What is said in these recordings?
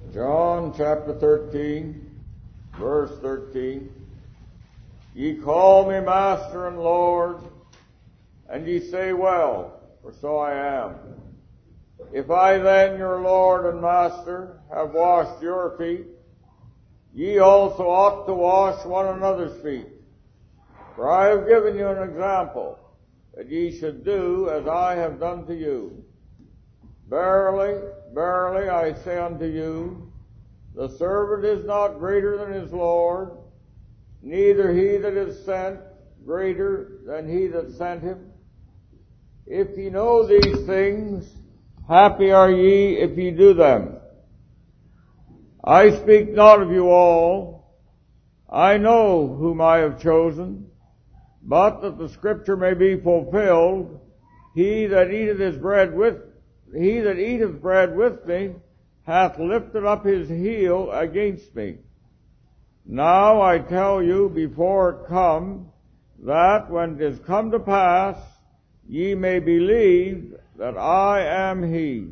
John chapter 13, verse 13. Ye call me Master and Lord, and ye say, well, for so I am. If I then, your Lord and Master, have washed your feet, ye also ought to wash one another's feet. For I have given you an example, that ye should do as I have done to you. Verily, verily, I say unto you, the servant is not greater than his Lord, neither he that is sent greater than he that sent him. If ye know these things, happy are ye if ye do them. I speak not of you all. I know whom I have chosen, but that the scripture may be fulfilled, he that eateth bread with me hath lifted up his heel against me. Now I tell you before it come, that when it is come to pass, ye may believe that I am he.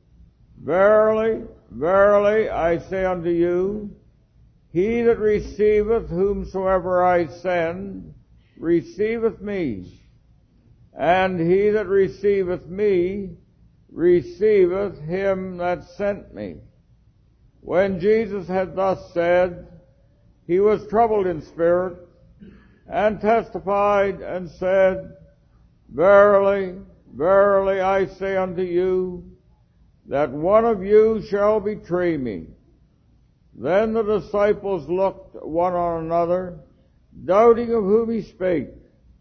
Verily, verily, I say unto you, he that receiveth whomsoever I send, receiveth me, and he that receiveth me, receiveth him that sent me. When Jesus had thus said, he was troubled in spirit, and testified and said, Verily, verily, I say unto you, that one of you shall betray me. Then the disciples looked one on another, doubting of whom he spake.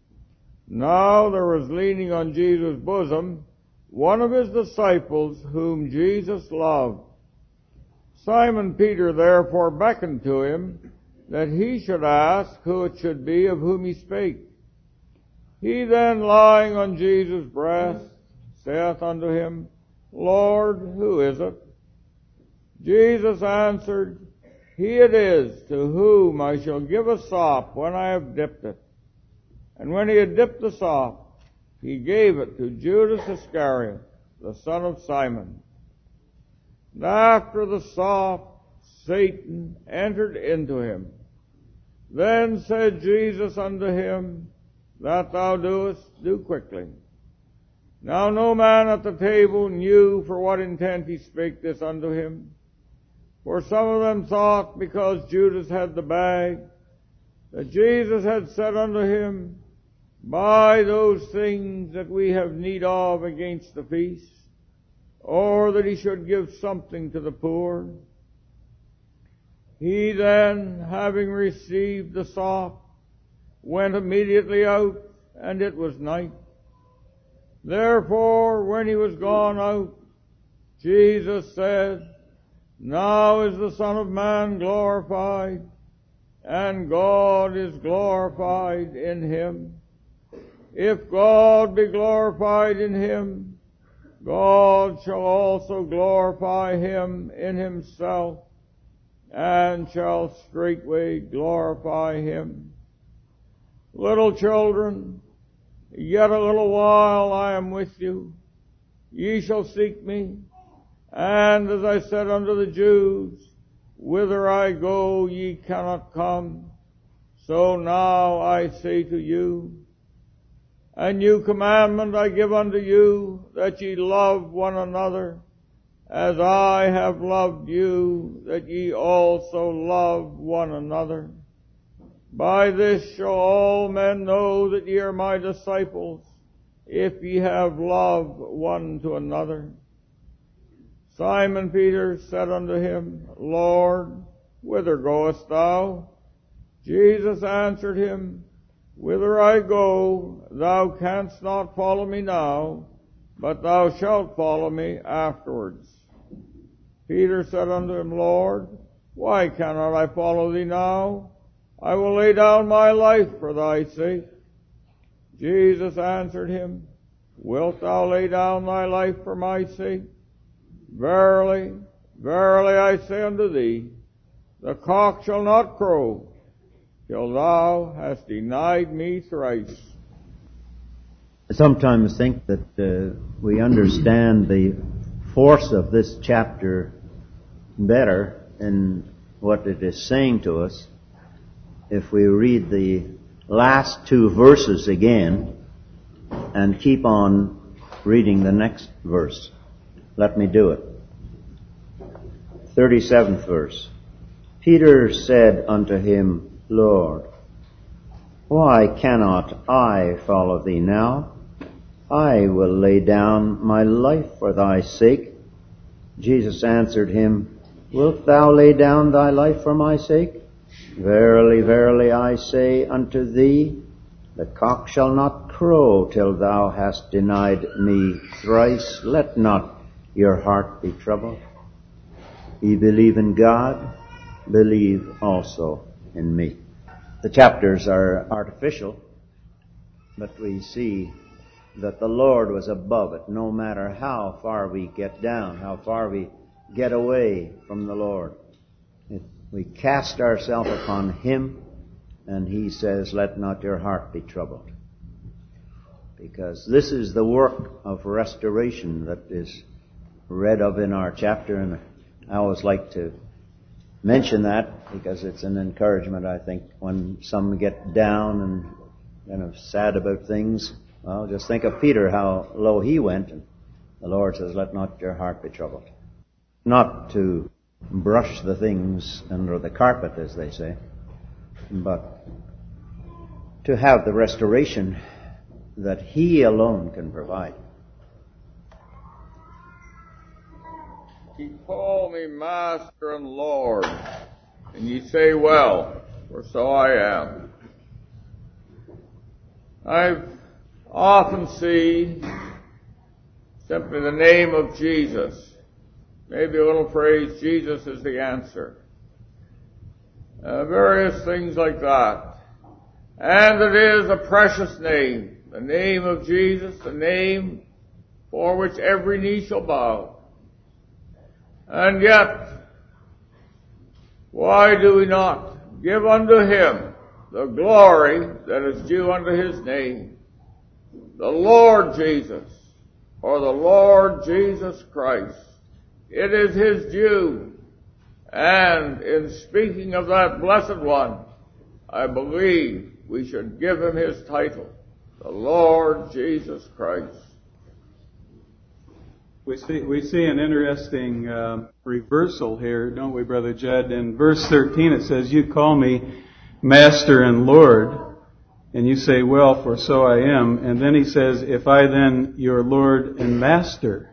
Now there was leaning on Jesus' bosom one of his disciples whom Jesus loved. Simon Peter therefore beckoned to him, that he should ask who it should be of whom he spake. He then, lying on Jesus' breast, saith unto him, Lord, who is it? Jesus answered, He it is to whom I shall give a sop when I have dipped it. And when he had dipped the sop, he gave it to Judas Iscariot, the son of Simon. And after the sop, Satan entered into him. Then said Jesus unto him, That thou doest, do quickly. Now no man at the table knew for what intent he spake this unto him. For some of them thought, because Judas had the bag, that Jesus had said unto him, Buy those things that we have need of against the feast, or that he should give something to the poor. He then, having received the sop, went immediately out, and it was night. Therefore, when he was gone out, Jesus said, Now is the Son of Man glorified, and God is glorified in him. If God be glorified in him, God shall also glorify him in himself, and shall straightway glorify him. Little children, yet a little while I am with you. Ye shall seek me. And as I said unto the Jews, Whither I go, ye cannot come. So now I say to you, A new commandment I give unto you, that ye love one another, as I have loved you, that ye also love one another. By this shall all men know that ye are my disciples, if ye have love one to another. Simon Peter said unto him, Lord, whither goest thou? Jesus answered him, Whither I go, thou canst not follow me now, but thou shalt follow me afterwards. Peter said unto him, Lord, why cannot I follow thee now? I will lay down my life for thy sake. Jesus answered him, Wilt thou lay down thy life for my sake? Verily, verily, I say unto thee, the cock shall not crow till thou hast denied me thrice. I sometimes think that we understand the force of this chapter better in what it is saying to us if we read the last two verses again and keep on reading the next verse. Let me do it. 37th verse. Peter said unto him, Lord, why cannot I follow thee now? I will lay down my life for thy sake. Jesus answered him, Wilt thou lay down thy life for my sake? Verily, verily, I say unto thee, the cock shall not crow till thou hast denied me thrice. Let not your heart be troubled. Ye believe in God, believe also in me. The chapters are artificial, but we see that the Lord was above it, no matter how far we get down, how far we get away from the Lord. We cast ourselves upon Him, and He says, let not your heart be troubled. Because this is the work of restoration that is read of in our chapter, and I always like to mention that because it's an encouragement, I think, when some get down and kind of sad about things. Well, just think of Peter, how low he went, and the Lord says, let not your heart be troubled. Not to brush the things under the carpet, as they say, but to have the restoration that He alone can provide. Ye call me Master and Lord, and ye say, well, for so I am. I've often seen simply the name of Jesus. Maybe a little phrase, Jesus is the answer. Various things like that. And it is a precious name. The name of Jesus, the name for which every knee shall bow. And yet, why do we not give unto Him the glory that is due unto His name? The Lord Jesus, or the Lord Jesus Christ. It is His due. And in speaking of that blessed one, I believe we should give Him His title, the Lord Jesus Christ. We see an interesting reversal here, don't we, Brother Judd? In verse 13 it says, you call me Master and Lord, and you say, well, for so I am. And then he says, if I then your Lord and Master.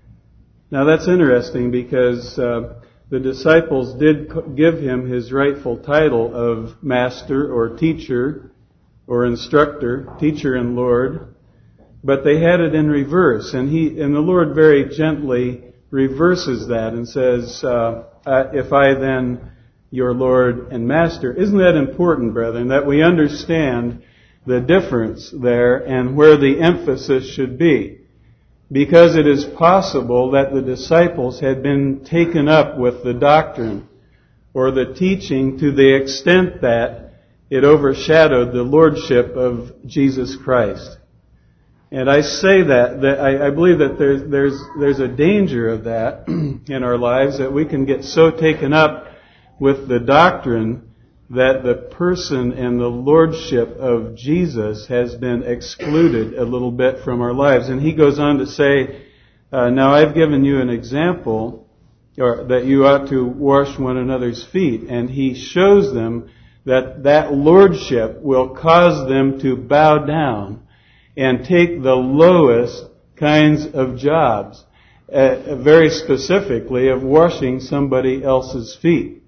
Now that's interesting because the disciples did give him his rightful title of Master or Teacher or Instructor, Teacher and Lord. But they had it in reverse, and the Lord very gently reverses that and says, if I then your Lord and Master. Isn't that important, brethren, that we understand the difference there and where the emphasis should be? Because it is possible that the disciples had been taken up with the doctrine or the teaching to the extent that it overshadowed the lordship of Jesus Christ. And I say that I believe that there's a danger of that in our lives, that we can get so taken up with the doctrine that the person and the lordship of Jesus has been excluded a little bit from our lives. And he goes on to say, now I've given you an example, or that you ought to wash one another's feet. And he shows them that lordship will cause them to bow down and take the lowest kinds of jobs, very specifically of washing somebody else's feet.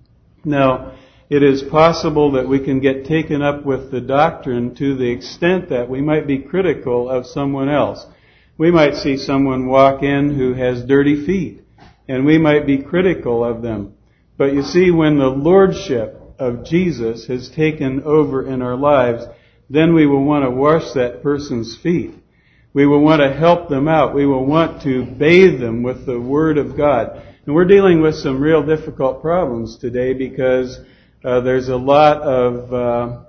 Now, it is possible that we can get taken up with the doctrine to the extent that we might be critical of someone else. We might see someone walk in who has dirty feet, and we might be critical of them. But you see, when the lordship of Jesus has taken over in our lives, then we will want to wash that person's feet. We will want to help them out. We will want to bathe them with the Word of God. And we're dealing with some real difficult problems today because there's a lot of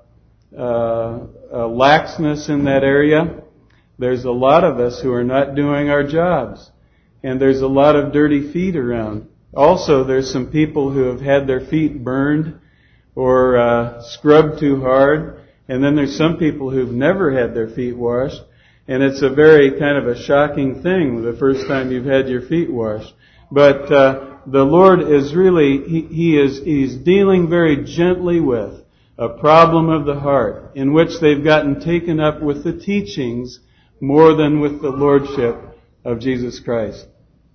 laxness in that area. There's a lot of us who are not doing our jobs. And there's a lot of dirty feet around. Also, there's some people who have had their feet burned or scrubbed too hard, and then there's some people who've never had their feet washed, and it's a very kind of a shocking thing the first time you've had your feet washed. But the Lord is really, He's dealing very gently with a problem of the heart in which they've gotten taken up with the teachings more than with the Lordship of Jesus Christ.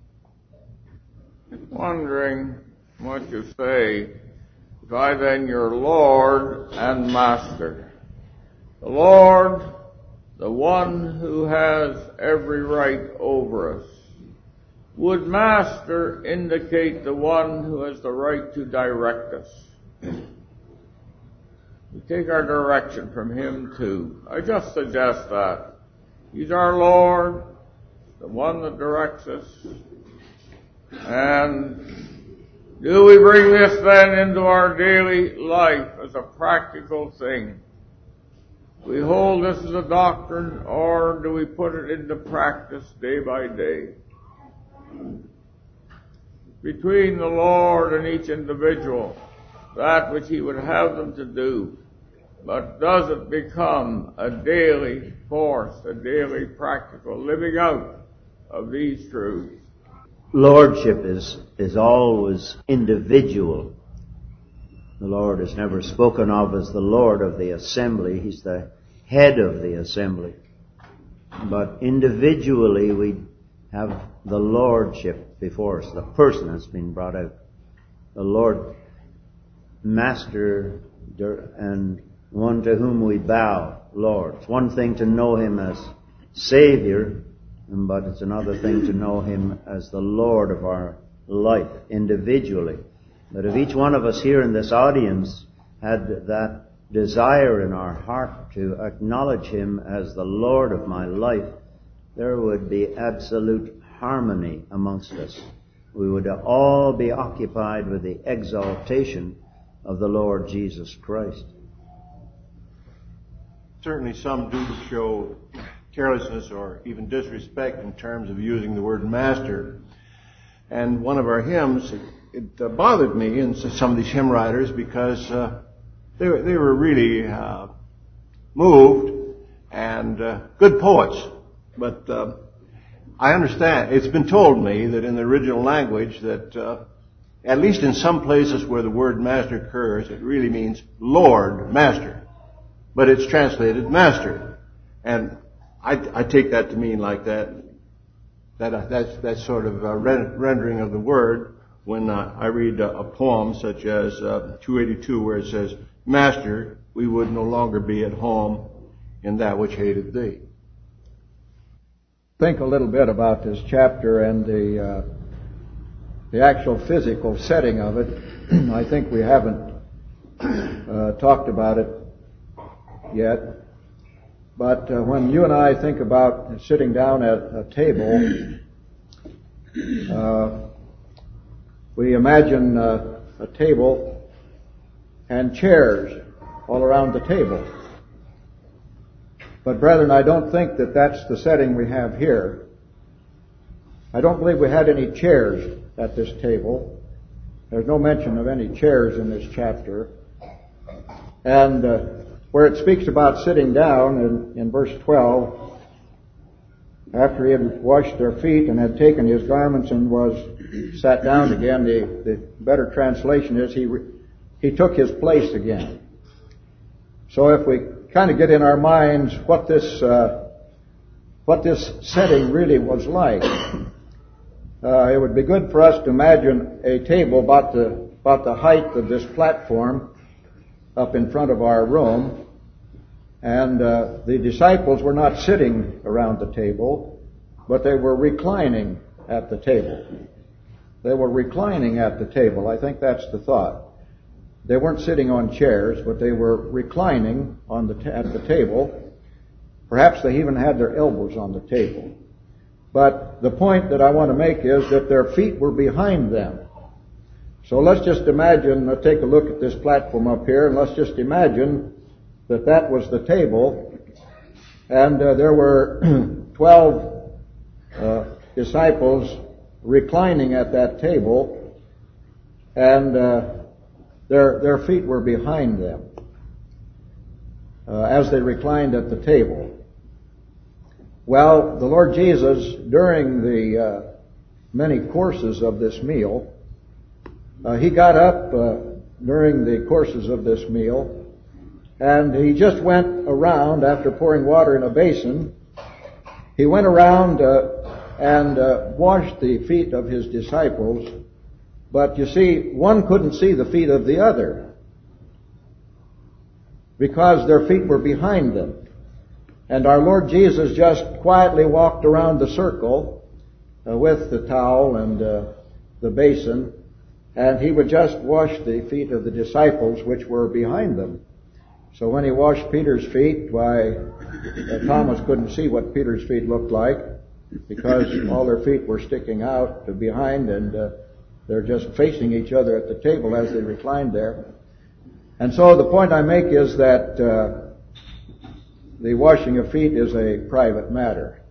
Wondering what you say, if I then your Lord and Master, the Lord, the one who has every right over us, would Master indicate the one who has the right to direct us? We take our direction from Him too. I just suggest that. He's our Lord, the one that directs us. And do we bring this then into our daily life as a practical thing? We hold this as a doctrine, or do we put it into practice day by day? Between the Lord and each individual, that which He would have them to do. But does it become a daily force, a daily practical living out of these truths? Lordship is always individual. The Lord is never spoken of as the Lord of the assembly. He's the head of the assembly. But individually we have the Lordship before us. The person has been brought out. The Lord, Master, and one to whom we bow, Lord. It's one thing to know Him as Savior, but it's another thing to know Him as the Lord of our life individually. But if each one of us here in this audience had that desire in our heart to acknowledge Him as the Lord of my life, there would be absolute harmony amongst us. We would all be occupied with the exaltation of the Lord Jesus Christ. Certainly some do show carelessness or even disrespect in terms of using the word master. And one of our hymns, it bothered me in some of these hymn writers because they were really moved and good poets. But I understand, it's been told me that in the original language that at least in some places where the word master occurs, it really means Lord, Master. But it's translated Master. And I take that to mean like that that's sort of a rendering of the word when I read a poem such as 282 where it says, Master, we would no longer be at home in that which hated thee. Think a little bit about this chapter and the actual physical setting of it. I think we haven't talked about it yet. But when you and I think about sitting down at a table, we imagine a table and chairs all around the table. But brethren, I don't think that that's the setting we have here. I don't believe we had any chairs at this table. There's no mention of any chairs in this chapter. And where it speaks about sitting down in verse 12, after he had washed their feet and had taken his garments and was sat down again, the better translation is he took his place again. So if we kind of get in our minds what this setting really was like, it would be good for us to imagine a table about the height of this platform up in front of our room, and the disciples were not sitting around the table, but they were reclining at the table. They were reclining at the table. I think that's the thought. They weren't sitting on chairs, but they were reclining at the table. Perhaps they even had their elbows on the table. But the point that I want to make is that their feet were behind them. So let's just imagine, take a look at this platform up here, and let's just imagine that was the table, and there were 12 disciples reclining at that table, and their feet were behind them as they reclined at the table. Well, the Lord Jesus, during the many courses of this meal, he got up during the courses of this meal, and he just went around after pouring water in a basin. He went around and washed the feet of his disciples, but you see, one couldn't see the feet of the other because their feet were behind them. And our Lord Jesus just quietly walked around the circle with the towel and the basin, and he would just wash the feet of the disciples which were behind them. So when he washed Peter's feet, why, Thomas couldn't see what Peter's feet looked like because all their feet were sticking out behind, and they're just facing each other at the table as they reclined there. And so the point I make is that the washing of feet is a private matter.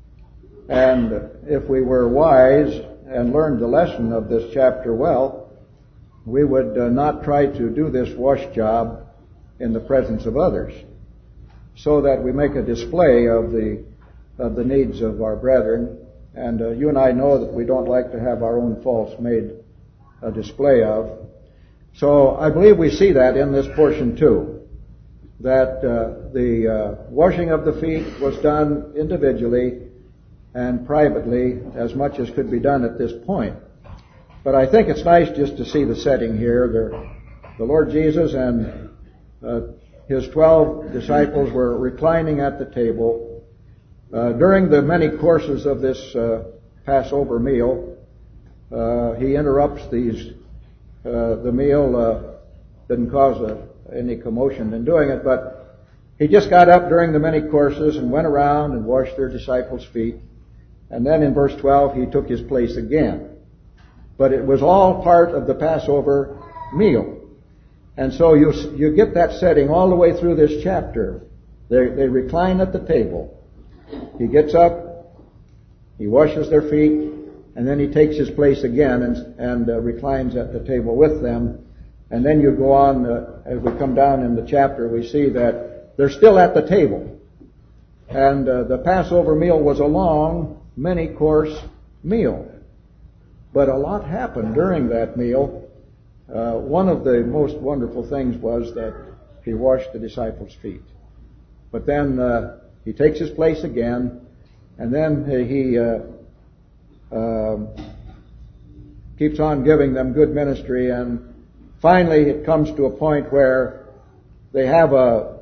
And if we were wise and learned the lesson of this chapter well, we would not try to do this wash job in the presence of others, so that we make a display of the needs of our brethren. And you and I know that we don't like to have our own faults made a display of. So I believe we see that in this portion too, that the washing of the feet was done individually and privately as much as could be done at this point. But I think it's nice just to see the setting here. The Lord Jesus and his 12 disciples were reclining at the table. During the many courses of this Passover meal, he interrupts the meal, didn't cause any commotion in doing it, but he just got up during the many courses and went around and washed their disciples' feet. And then in verse 12, he took his place again. But it was all part of the Passover meal. And so you get that setting all the way through this chapter. They recline at the table. He gets up, he washes their feet, and then he takes his place again and reclines at the table with them. And then you go on, as we come down in the chapter, we see that they're still at the table. And the Passover meal was a long, many-course meal. But a lot happened during that meal. One of the most wonderful things was that he washed the disciples' feet. But then he takes his place again, and then he keeps on giving them good ministry, and finally it comes to a point where they have a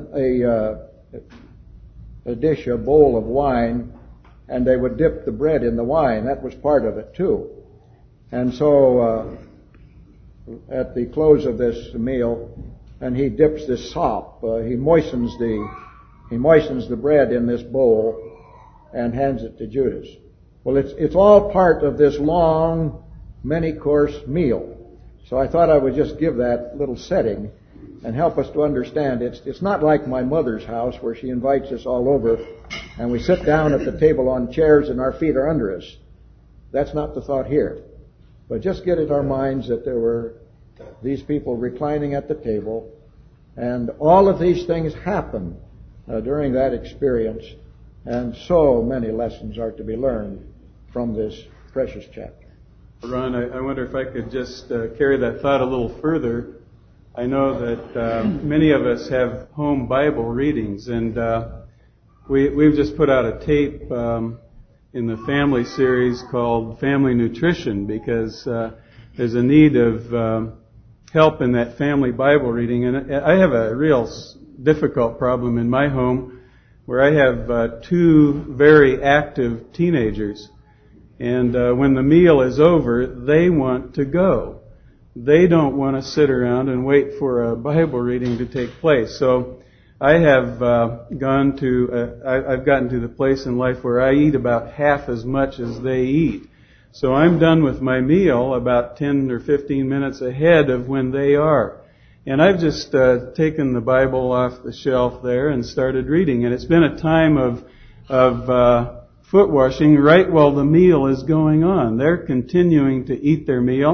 dish, a bowl of wine, and they would dip the bread in the wine. That was part of it too. And so at the close of this meal, and he dips this sop, he moistens the bread in this bowl and hands it to Judas. Well, it's all part of this long, many-course meal. So I thought I would just give that little setting and help us to understand. It's not like my mother's house where she invites us all over and we sit down at the table on chairs and our feet are under us. That's not the thought here. But just get in our minds that there were these people reclining at the table, and all of these things happened during that experience, and so many lessons are to be learned from this precious chapter. Ron, I wonder if I could just carry that thought a little further. I know that many of us have home Bible readings, and we've just put out a tape in the family series called Family Nutrition, because there's a need of help in that family Bible reading. And I have a real difficult problem in my home where I have two very active teenagers. And when the meal is over, they want to go. They don't want to sit around and wait for a Bible reading to take place. So I have I've gotten to the place in life where I eat about half as much as they eat. So I'm done with my meal about 10 or 15 minutes ahead of when they are. And I've just taken the Bible off the shelf there and started reading. And it's been a time of foot washing right while the meal is going on. They're continuing to eat their meal.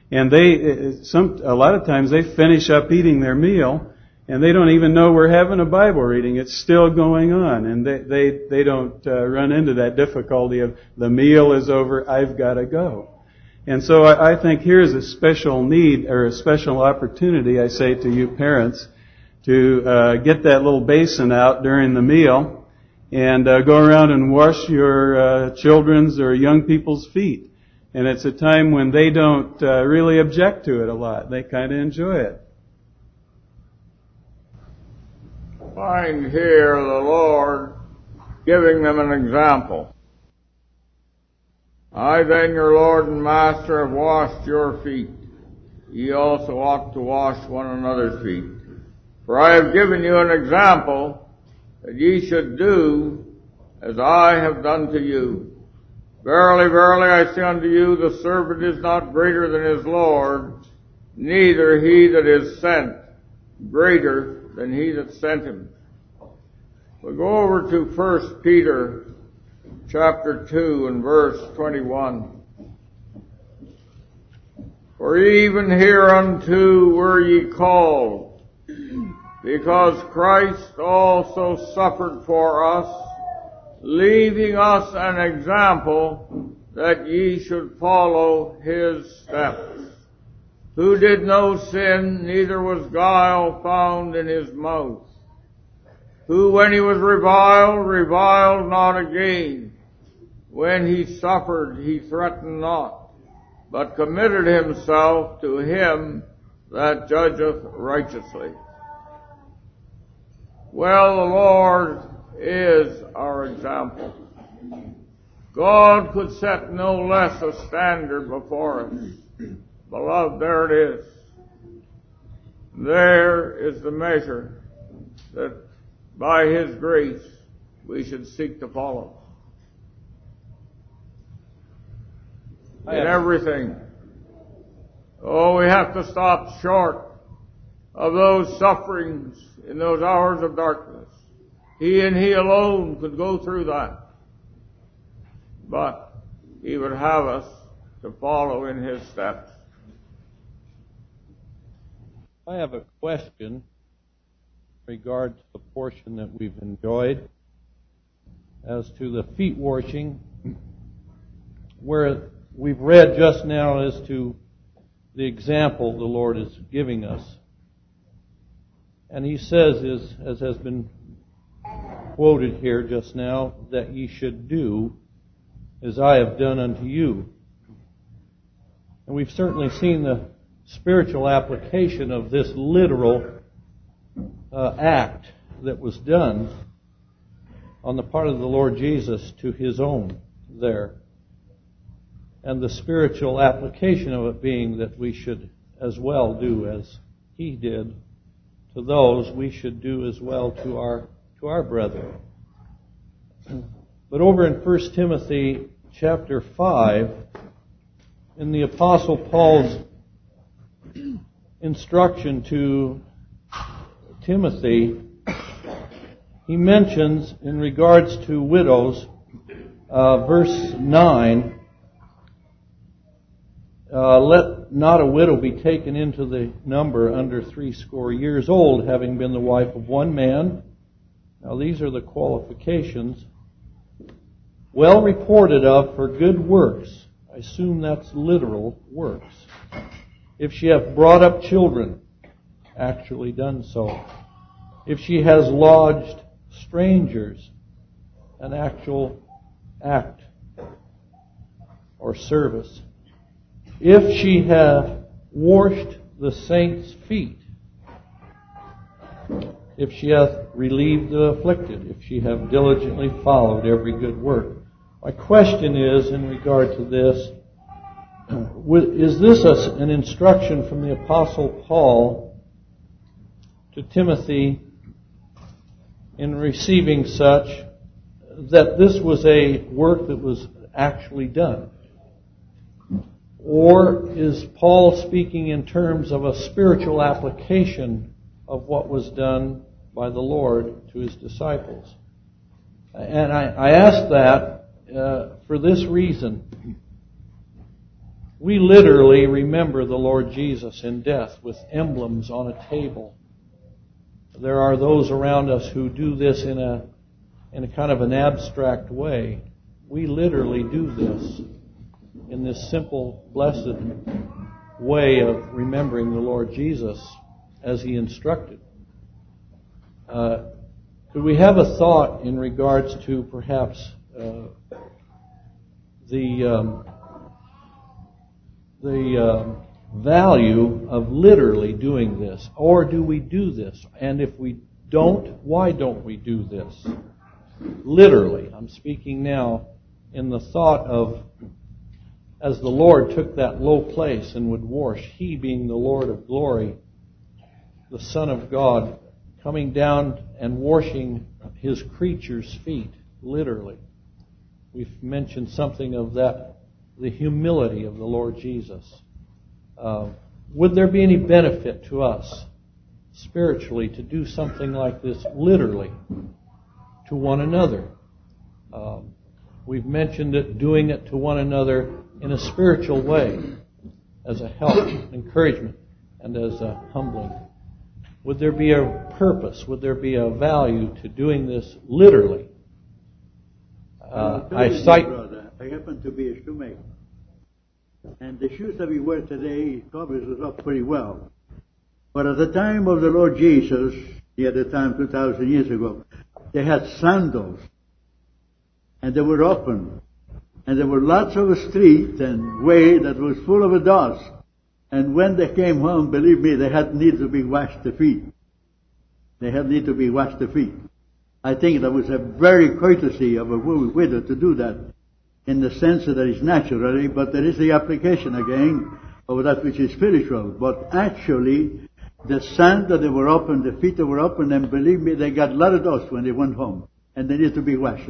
And a lot of times they finish up eating their meal and they don't even know we're having a Bible reading. It's still going on, and they don't run into that difficulty of the meal is over, I've got to go. And so I think here's a special need or a special opportunity, I say to you parents, to get that little basin out during the meal and go around and wash your children's or young people's feet. And it's a time when they don't really object to it a lot. They kind of enjoy it. Find here the Lord giving them an example. I then, your Lord and Master, have washed your feet. Ye also ought to wash one another's feet. For I have given you an example that ye should do as I have done to you. Verily, verily, I say unto you, the servant is not greater than his Lord, neither he that is sent greater than he that sent him. We'll go over to 1 Peter chapter 2 and verse 21. For even hereunto were ye called, because Christ also suffered for us, leaving us an example that ye should follow his steps. Who did no sin, neither was guile found in his mouth. Who, when he was reviled, reviled not again. When he suffered, he threatened not, but committed himself to him that judgeth righteously. Well, the Lord is our example. God could set no less a standard before us. Beloved, there it is. There is the measure that by his grace we should seek to follow. In everything. Oh, we have to stop short of those sufferings in those hours of darkness. He and he alone could go through that. But he would have us to follow in his steps. I have a question in regard to the portion that we've enjoyed as to the feet washing, where we've read just now as to the example the Lord is giving us. And he says, as has been quoted here just now, that ye should do as I have done unto you. And we've certainly seen the spiritual application of this literal act that was done on the part of the Lord Jesus to his own there. And the spiritual application of it being that we should as well do as he did to those, we should do as well to our brethren. But over in 1 Timothy chapter 5, in the Apostle Paul's instruction to Timothy, he mentions in regards to widows, verse 9, let not a widow be taken into the number under 80 years old, having been the wife of one man. Now these are the qualifications. Well reported of for good works. I assume that's literal works. If she hath brought up children, actually done so. If she has lodged strangers, an actual act or service. If she hath washed the saints' feet, if she hath relieved the afflicted, if she have diligently followed every good work. My question is, in regard to this, is this an instruction from the Apostle Paul to Timothy in receiving such, that this was a work that was actually done? Or is Paul speaking in terms of a spiritual application of what was done by the Lord to his disciples? And I ask that for this reason. We literally remember the Lord Jesus in death with emblems on a table. There are those around us who do this in a kind of an abstract way. We literally do this in this simple, blessed way of remembering the Lord Jesus as He instructed. Could we have a thought in regards to perhaps the value of literally doing this? Or do we do this? And if we don't, why don't we do this? Literally. I'm speaking now in the thought of as the Lord took that low place and would wash, He being the Lord of glory, the Son of God, coming down and washing His creatures' feet, literally. We've mentioned something of that, the humility of the Lord Jesus. Would there be any benefit to us spiritually to do something like this literally to one another? We've mentioned it, doing it to one another in a spiritual way, as a help, encouragement, and as a humbling. Would there be a purpose? Would there be a value to doing this literally? Brother, I happen to be a shoemaker. And the shoes that we wear today covers us up pretty well. But at the time of the Lord Jesus, near the time 2,000 years ago, they had sandals. And they were open. And there were lots of street and way that was full of dust. And when they came home, believe me, they had need to be washed the feet. They had need to be washed the feet. I think that was a very courtesy of a widow to do that, in the sense that it's naturally, but there is the application again of that which is spiritual. But actually, the sand that they were open, the feet that were open, and believe me, they got a lot of dust when they went home, and they need to be washed.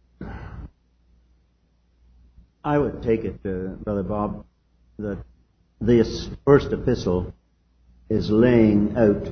I would take it, Brother Bob, that this first epistle is laying out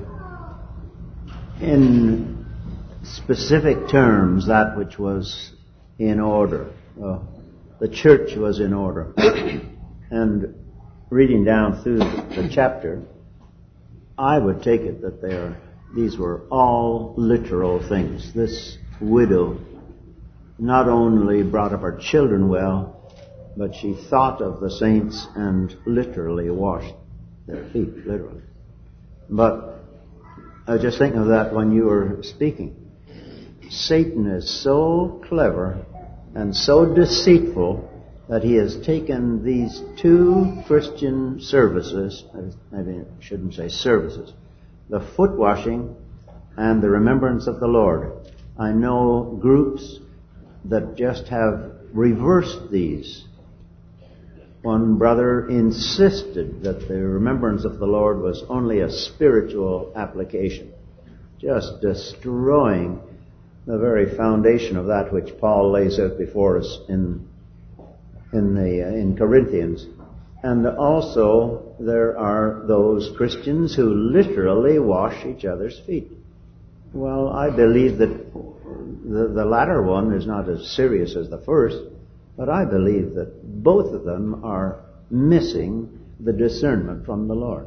in specific terms that which was in order. The church was in order. And reading down through the chapter, I would take it that these were all literal things. This widow not only brought up her children well, but she thought of the saints and literally washed their feet, literally. But I was just thinking of that when you were speaking. Satan is so clever and so deceitful that he has taken these two Christian services, maybe I shouldn't say services, the foot washing and the remembrance of the Lord. I know groups that just have reversed these. One brother insisted that the remembrance of the Lord was only a spiritual application, just destroying the very foundation of that which Paul lays out before us in Corinthians. And also there are those Christians who literally wash each other's feet. Well, I believe that the latter one is not as serious as the first, but I believe that both of them are missing the discernment from the Lord.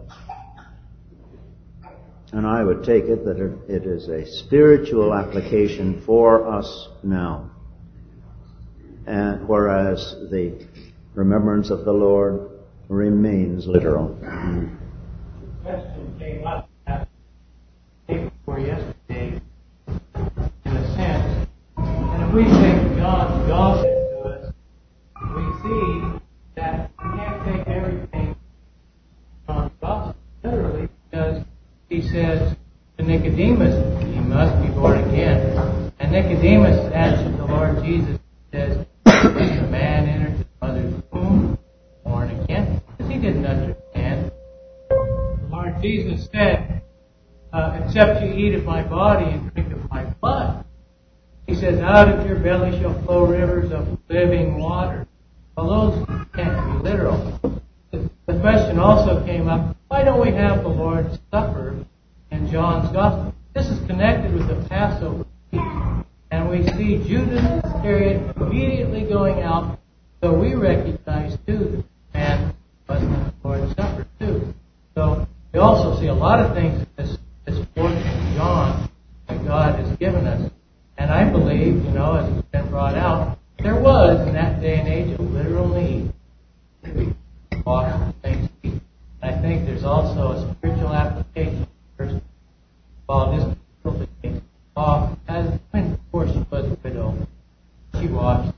And I would take it that it is a spiritual application for us now. And whereas the remembrance of the Lord remains literal. Question came up before yesterday, in a sense. And if we take John's gospel to us, we see that we can't take everything John's gospel literally, because he says to Nicodemus, "You must be born again." And Nicodemus answered the Lord Jesus, says, "When a man enters his mother's womb, born again." Because he didn't understand. The Lord Jesus said, "Except you eat of my body and drink of my blood." He says, "Out of your belly shall flow rivers of living water." Well, those can't be literal. The question also came up, why don't we have the Lord's Supper in John's Gospel? This is connected with the Passover feast. And we see Judas Iscariot immediately going out, so we recognize too the man blessing of the Lord's Supper too. So we also see a lot of things in this portion of John that God has given us. And I believe, as it's been brought out, there was in that day and age a literal need to wash the saints' feet. And I think there's also a spiritual application. First of all, this particular case, as when of course she was a widow, she washed.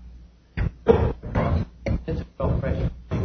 It's a real precious thing.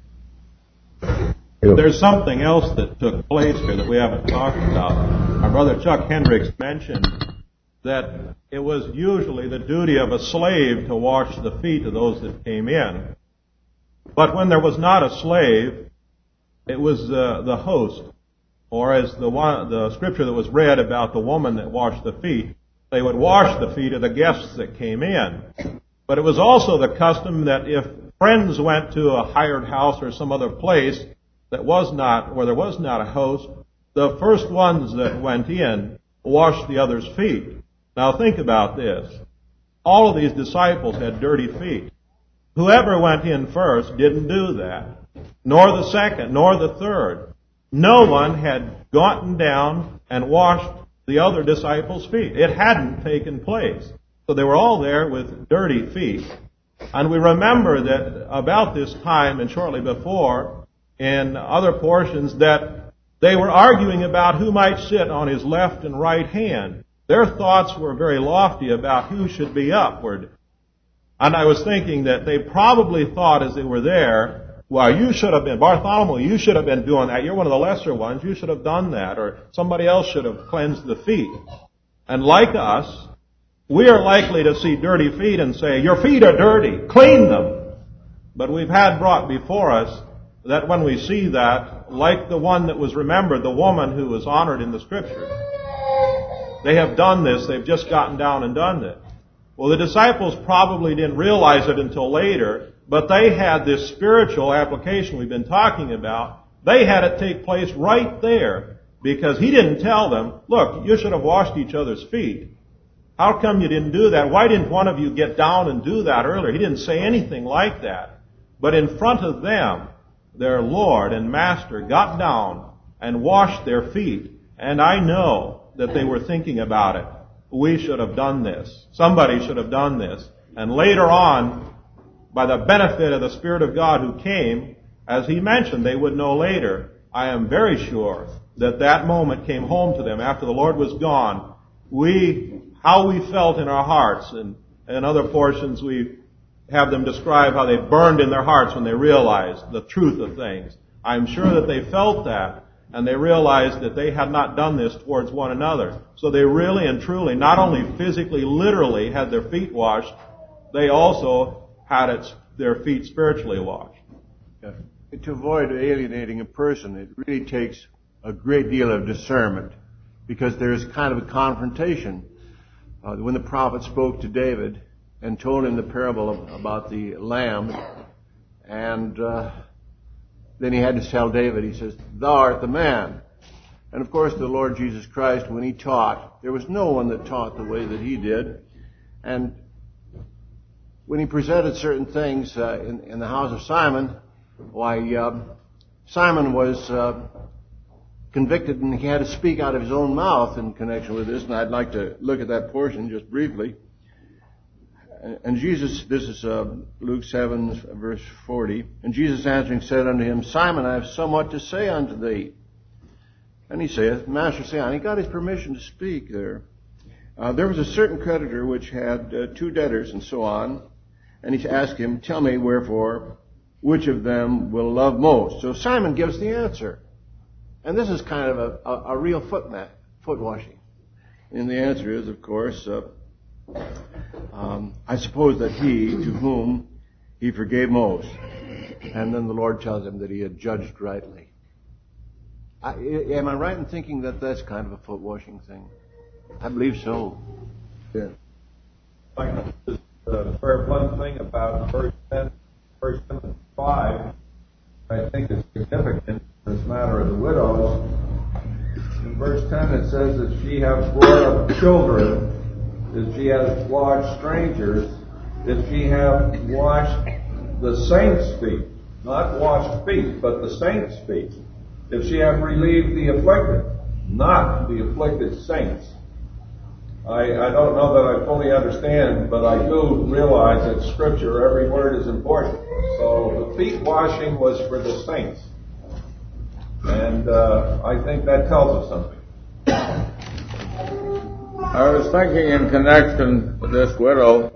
There's something else that took place here that we haven't talked about. Our brother Chuck Hendricks mentioned that it was usually the duty of a slave to wash the feet of those that came in. But when there was not a slave, it was the host, or as the scripture that was read about the woman that washed the feet, they would wash the feet of the guests that came in. But it was also the custom that if friends went to a hired house or some other place that was not, where there was not a host, the first ones that went in washed the others' feet. Now think about this. All of these disciples had dirty feet. Whoever went in first didn't do that, nor the second, nor the third. No one had gotten down and washed the other disciples' feet. It hadn't taken place. So they were all there with dirty feet. And we remember that about this time and shortly before, in other portions, that they were arguing about who might sit on his left and right hand. Their thoughts were very lofty about who should be upward. And I was thinking that they probably thought as they were there, well, you should have been, Bartholomew, you should have been doing that. You're one of the lesser ones. You should have done that. Or somebody else should have cleansed the feet. And like us, we are likely to see dirty feet and say, your feet are dirty. Clean them. But we've had brought before us that when we see that, like the one that was remembered, the woman who was honored in the Scripture, they have done this. They've just gotten down and done it. Well, the disciples probably didn't realize it until later, but they had this spiritual application we've been talking about. They had it take place right there because he didn't tell them, look, you should have washed each other's feet. How come you didn't do that? Why didn't one of you get down and do that earlier? He didn't say anything like that. But in front of them, their Lord and Master got down and washed their feet. And I know that they were thinking about it. We should have done this. Somebody should have done this. And later on, by the benefit of the Spirit of God who came, as he mentioned, they would know later, I am very sure that that moment came home to them after the Lord was gone. How we felt in our hearts, and in other portions we have them describe how they burned in their hearts when they realized the truth of things. I'm sure that they felt that, and they realized that they had not done this towards one another. So they really and truly, not only physically, literally had their feet washed, they also had their feet spiritually washed. Yeah. To avoid alienating a person, it really takes a great deal of discernment, because there's kind of a confrontation. When the prophet spoke to David and told him the parable about the lamb, and then he had to tell David, he says, thou art the man. And of course the Lord Jesus Christ, when he taught, there was no one that taught the way that he did. And when he presented certain things in the house of Simon, Simon was convicted, and he had to speak out of his own mouth in connection with this, and I'd like to look at that portion just briefly. And Jesus, this is Luke 7, verse 40, and Jesus answering said unto him, Simon, I have somewhat to say unto thee. And he saith, Master, say on. He got his permission to speak there. There was a certain creditor which had 2 debtors and so on, and he asked him, tell me wherefore, which of them will love most? So Simon gives the answer. And this is kind of a real foot washing. And the answer is, of course, I suppose that he to whom he forgave most. And then the Lord tells him that he had judged rightly. Am I right in thinking that that's kind of a foot washing thing? I believe so. Yeah. The very one thing about verse 5, I think is significant. This matter of the widows. In verse 10 it says that she hath brought up children, that she hath washed strangers, that she hath washed the saints' feet. not washed feet, but the saints' feet. If she have relieved the afflicted, not the afflicted saints. I don't know that I fully understand, but I do realize that Scripture, every word is important. So the feet washing was for the saints. And I think that tells us something. I was thinking in connection with this widow,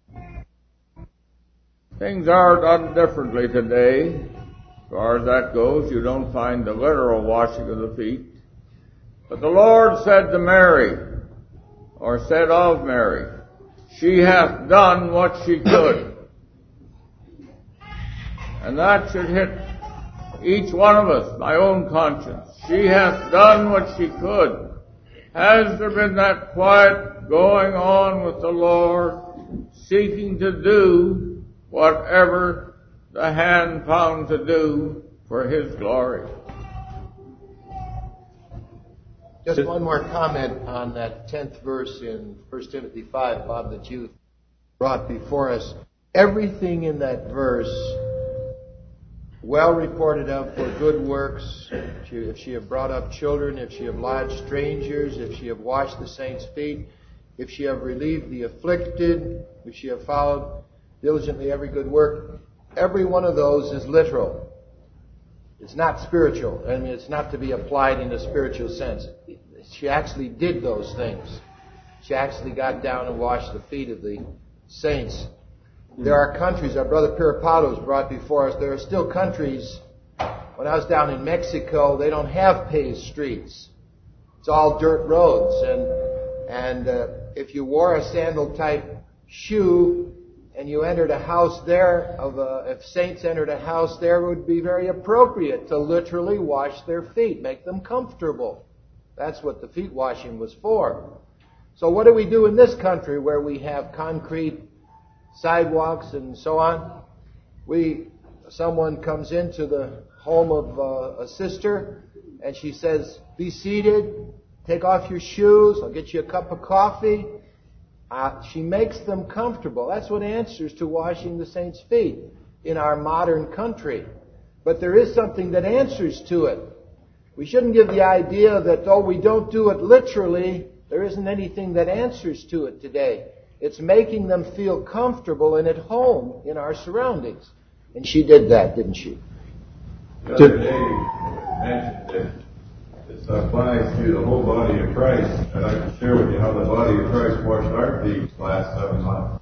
things are done differently today. As far as that goes, you don't find the literal washing of the feet. But the Lord said to Mary, or said of Mary, she hath done what she could. And that should hit each one of us, my own conscience. She hath done what she could. Has there been that quiet going on with the Lord, seeking to do whatever the hand found to do for His glory? Just one more comment on that 10th verse in 1 Timothy 5, Bob, that you brought before us. Everything in that verse, well reported of for good works, if she have brought up children, if she have lodged strangers, if she have washed the saints' feet, if she have relieved the afflicted, if she have followed diligently every good work, every one of those is literal. It's not spiritual. I mean, it's not to be applied in a spiritual sense. She actually did those things. She actually got down and washed the feet of the saints. There are countries, our brother Pirapados brought before us, there are still countries, when I was down in Mexico, they don't have paved streets. It's all dirt roads. And if you wore a sandal-type shoe and you entered a house there, if saints entered a house there, it would be very appropriate to literally wash their feet, make them comfortable. That's what the feet washing was for. So what do we do in this country where we have concrete sidewalks and so on? Someone comes into the home of a sister and she says, be seated, take off your shoes, I'll get you a cup of coffee. She makes them comfortable. That's what answers to washing the saints' feet in our modern country. But there is something that answers to it. We shouldn't give the idea that, we don't do it literally. There isn't anything that answers to it today. It's making them feel comfortable and at home in our surroundings. And she did that, didn't she? The other day, it mentioned that this applies to the whole body of Christ. I'd like to share with you how the body of Christ washed our feet the last 7 months.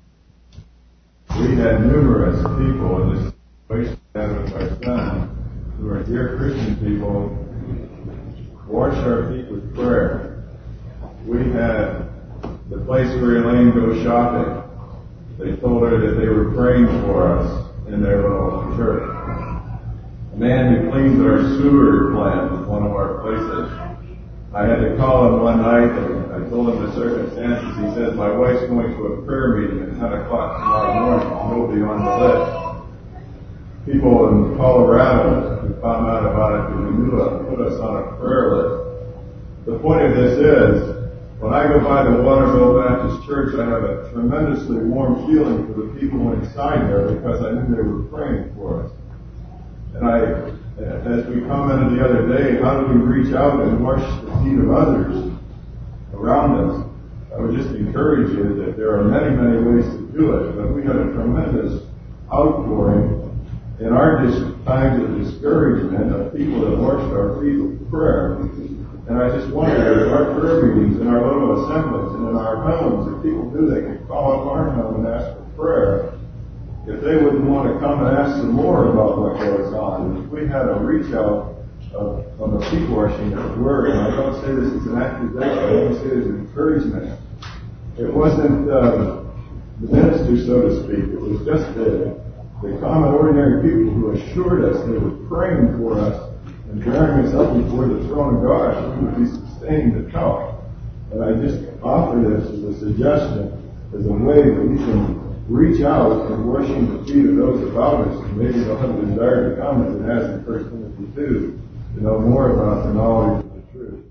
We had numerous people in this situation with our son, who are dear Christian people, wash our feet with prayer. We had the place where Elaine goes shopping. They told her that they were praying for us in their little church. A man who cleans our sewer plant is one of our places. I had to call him one night and I told him the circumstances. He says, my wife's going to a prayer meeting at 10 o'clock tomorrow morning. You'll be on the list. People in Colorado who found out about it because we knew it put us on a prayer list. The point of this is, when I go by the Waterville Baptist Church, I have a tremendously warm feeling for the people inside there because I knew they were praying for us. And as we commented the other day, how do we reach out and wash the feet of others around us? I would just encourage you that there are many, many ways to do it, but we had a tremendous outpouring in our times of discouragement of people that washed our feet with prayer. And I just wonder if our prayer meetings, in our little assemblies, and in our homes, if people knew they could call up our home and ask for prayer, if they wouldn't want to come and ask some more about what goes on. If we had a reach out of a feet washing that word, and I don't say this as an accusation, I don't say it as an encouragement. It wasn't the minister, so to speak. It was just the common ordinary people who assured us they were praying for us and bearing us up before the throne of God, we would be sustained to come. And I just offer this as a suggestion, as a way that we can reach out and washing the feet of those about us, and maybe they'll have a desire to come as it has in 1 Timothy 2, to know more about the knowledge of the truth.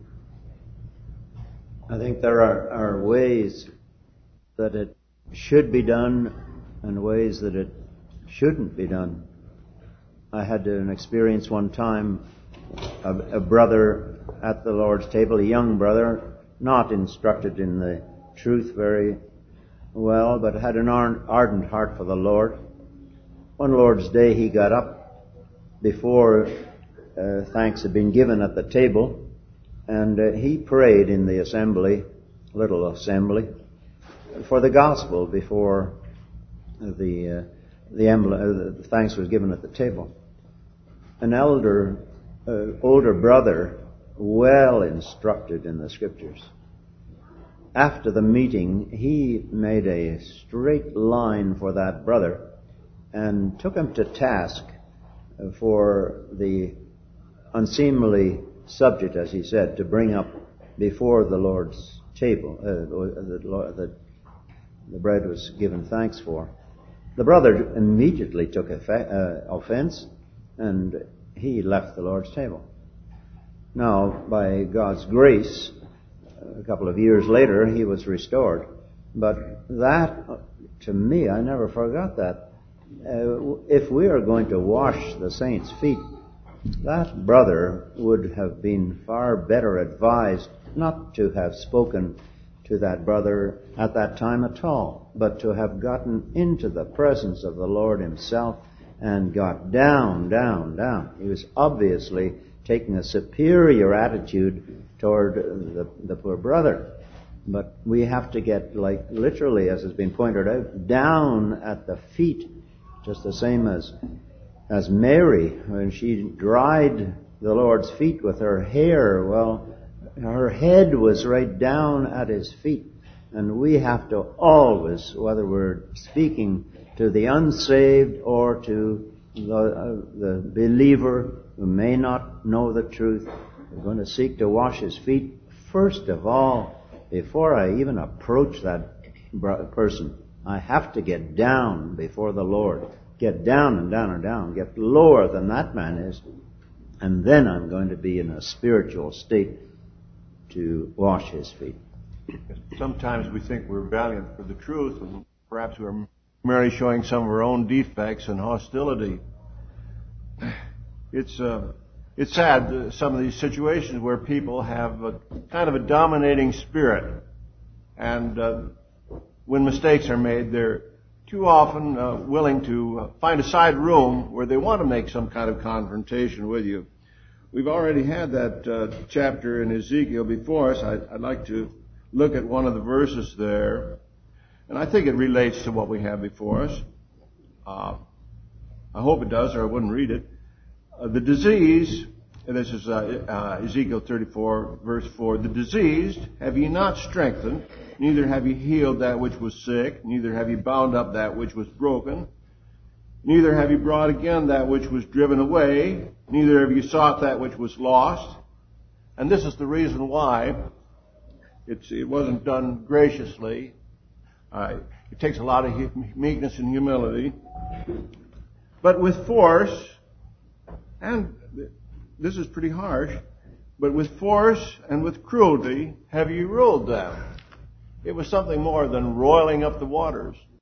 I think there are ways that it should be done and ways that it shouldn't be done. I had an experience one time of a brother at the Lord's table, a young brother, not instructed in the truth very well, but had an ardent heart for the Lord. One Lord's Day he got up before thanks had been given at the table, and he prayed in the assembly, little assembly, for the gospel before the thanks was given at the table. An older brother, well instructed in the scriptures, after the meeting, he made a straight line for that brother and took him to task for the unseemly subject, as he said, to bring up before the Lord's table, the bread was given thanks for. The brother immediately took offense, and he left the Lord's table. Now, by God's grace, a couple of years later, he was restored. But that, to me, I never forgot that. If we are going to wash the saints' feet, that brother would have been far better advised not to have spoken to that brother at that time at all, but to have gotten into the presence of the Lord himself and got down. He was obviously taking a superior attitude toward the poor brother. But we have to get, like, literally, as has been pointed out, down at the feet, just the same as Mary, when she dried the Lord's feet with her hair. Well, her head was right down at his feet. And we have to always, whether we're speaking to the unsaved or to the believer who may not know the truth, we're going to seek to wash his feet. First of all, before I even approach that person, I have to get down before the Lord. Get down and down and down. Get lower than that man is. And then I'm going to be in a spiritual state to wash his feet. Sometimes we think we're valiant for the truth, and perhaps we're merely showing some of our own defects and hostility. It's sad, some of these situations where people have a kind of a dominating spirit, and when mistakes are made, they're too often willing to find a side room where they want to make some kind of confrontation with you. We've already had that chapter in Ezekiel before us. I'd like to look at one of the verses there, and I think it relates to what we have before us. I hope it does, or I wouldn't read it. The disease, and this is Ezekiel 34, verse 4, the diseased have ye not strengthened, neither have ye healed that which was sick, neither have ye bound up that which was broken, neither have ye brought again that which was driven away, neither have ye sought that which was lost. And this is the reason why it wasn't done graciously. It takes a lot of meekness and humility. But with force, and this is pretty harsh, but with force and with cruelty have ye ruled them. It was something more than roiling up the waters.